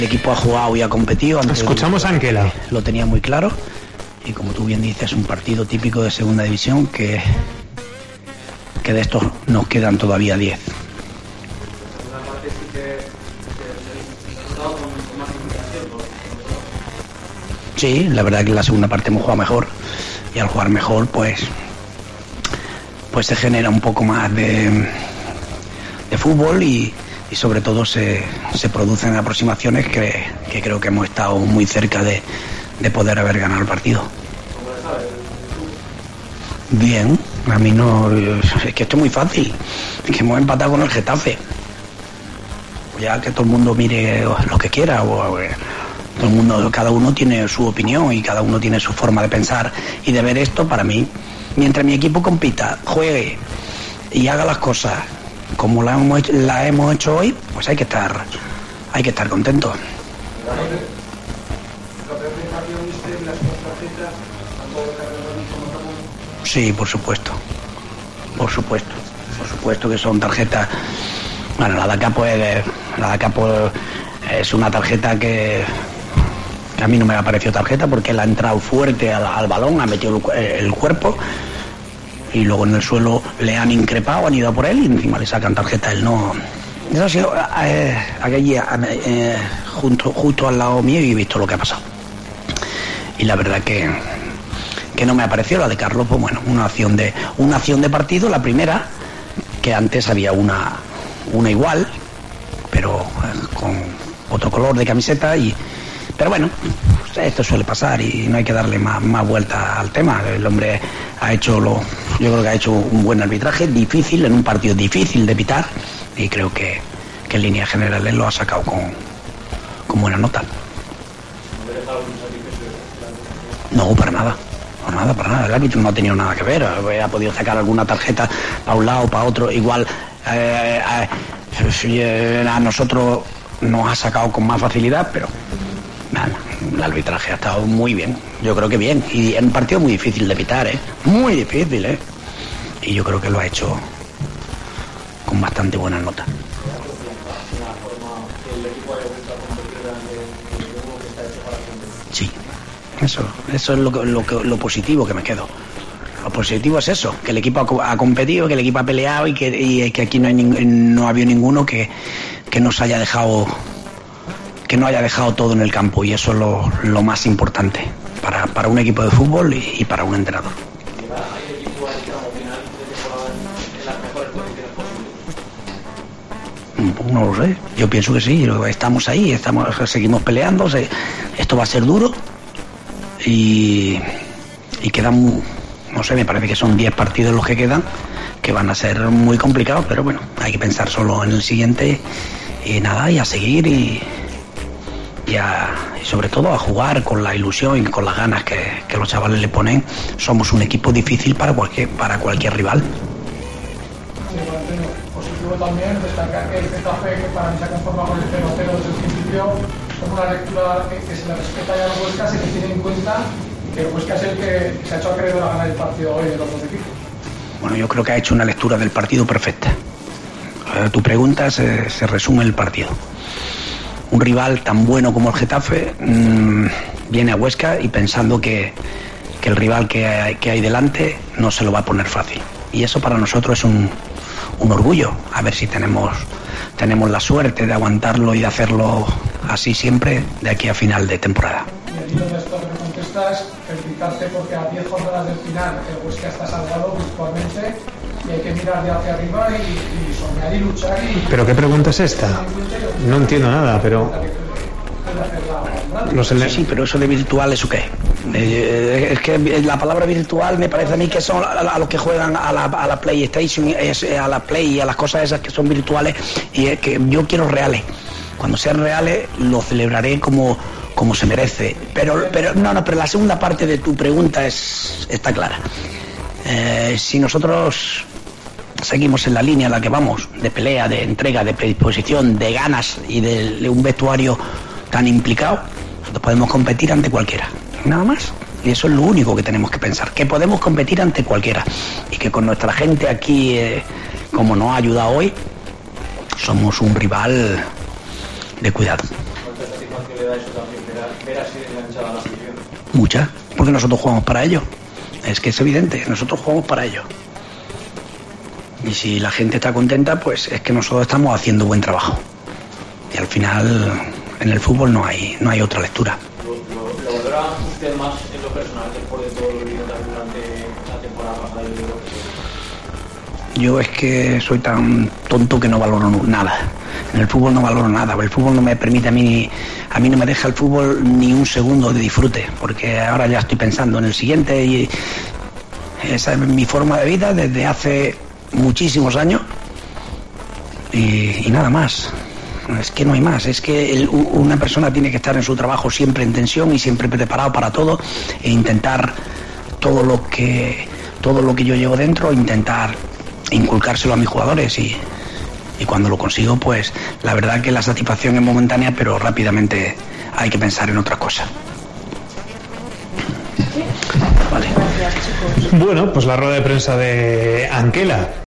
El equipo ha jugado y ha competido. Escuchamos a Anquela. Lo tenía muy claro. Y como tú bien dices, un partido típico de segunda división que de estos nos quedan todavía 10. Sí, la verdad que en la segunda parte hemos jugado mejor. Y al jugar mejor, pues se genera un poco más de fútbol y sobre todo se producen aproximaciones que creo que hemos estado muy cerca de poder haber ganado el partido. Bien, a mí no, es que esto es muy fácil, es que hemos empatado con el Getafe. Ya que todo el mundo mire lo que quiera, todo el mundo, cada uno tiene su opinión y cada uno tiene su forma de pensar y de ver esto. Para mí, mientras mi equipo compita, juegue y haga las cosas como la hemos hecho hoy, pues hay que estar contentos. Sí, por supuesto que son tarjetas. Bueno, la de acá es una tarjeta que a mí no me ha parecido tarjeta porque él ha entrado fuerte al balón, ha metido el cuerpo y luego en el suelo le han increpado, han ido a por él y encima le sacan tarjeta. Él no. Eso ha sido allí justo al lado mío y he visto lo que ha pasado. Y la verdad que no me ha parecido. La de Carlos, pues bueno, una acción de partido, la primera, que antes había una igual, pero con otro color de camiseta pero bueno, esto suele pasar y no hay que darle más vuelta al tema. El hombre yo creo que ha hecho un buen arbitraje, difícil, en un partido difícil de pitar, y creo que en líneas generales lo ha sacado con buena nota. No, para nada. El árbitro no ha tenido nada que ver. Ha podido sacar alguna tarjeta para un lado, para otro. Igual a nosotros nos ha sacado con más facilidad, pero nada, el arbitraje ha estado muy bien. Yo creo que bien. Y en un partido muy difícil de pitar, muy difícil, y yo creo que lo ha hecho con bastante buena nota. Sí. Eso es lo positivo que me quedo. Lo positivo es eso, que el equipo ha competido, que el equipo ha peleado y que aquí no ha habido ninguno que nos haya dejado, que no haya dejado todo en el campo, y eso es lo más importante para un equipo de fútbol y para un entrenador. No lo sé, yo pienso que sí, estamos ahí, seguimos peleando, esto va a ser duro. Y quedan, no sé, me parece que son 10 partidos los que quedan, que van a ser muy complicados, pero bueno, hay que pensar solo en el siguiente y nada, y a seguir y sobre todo a jugar con la ilusión y con las ganas que los chavales le ponen. Somos un equipo difícil para cualquier rival. Positivo también destacar que el Getafe, que para mí se ha conformado con el 0-0 desde el principio, es una lectura que se le respeta ya a los Huescas y que tiene en cuenta que el Huesca es el que se ha hecho acreedor a ganar el partido hoy de los dos equipos. Bueno, yo creo que ha hecho una lectura del partido perfecta. Tu pregunta se resume en el partido. Un rival tan bueno como el Getafe viene a Huesca y pensando que el rival que hay delante no se lo va a poner fácil. Y eso para nosotros es un orgullo. A ver si tenemos la suerte de aguantarlo y de hacerlo así siempre de aquí a final de temporada. Y el hilo de esto que me contestas, felicitarte porque a 10 jornadas del final el Huesca está salvado virtualmente y hay que mirar de hacia arriba y soñar y luchar. ¿Pero qué pregunta es esta? No entiendo nada, pero... Sí, pero eso de virtual, ¿eso qué? Es que la palabra virtual me parece a mí que son a los que juegan a la PlayStation, a la Play y a las cosas esas que son virtuales, y es que yo quiero reales. Cuando sean reales lo celebraré como se merece. Pero la segunda parte de tu pregunta está clara. Si nosotros seguimos en la línea en la que vamos, de pelea, de entrega, de predisposición, de ganas y de un vestuario tan implicado, nosotros podemos competir ante cualquiera, nada más. Y eso es lo único que tenemos que pensar, que podemos competir ante cualquiera y que con nuestra gente aquí, como nos ha ayudado hoy, somos un rival de cuidado. satisfacción le da eso también, ver así enganchada a la afición? Mucha, porque nosotros jugamos para ello. Es que es evidente, nosotros jugamos para ello. Y si la gente está contenta, pues es que nosotros estamos haciendo buen trabajo. Y al final, en el fútbol no hay otra lectura. ¿Lo valora usted más en lo personal después de todo lo vivido durante la temporada pasada? Yo es que soy tan tonto que no valoro nada. En el fútbol no valoro nada. El fútbol no me permite a mí no me deja el fútbol ni un segundo de disfrute, porque ahora ya estoy pensando en el siguiente y esa es mi forma de vida desde hace muchísimos años y nada más. Es que no hay más. Es que una persona tiene que estar en su trabajo siempre en tensión y siempre preparado para todo e intentar todo lo que yo llevo dentro, intentar inculcárselo a mis jugadores y cuando lo consigo, pues la verdad que la satisfacción es momentánea, pero rápidamente hay que pensar en otra cosa. Vale. Bueno, pues la rueda de prensa de Anquela.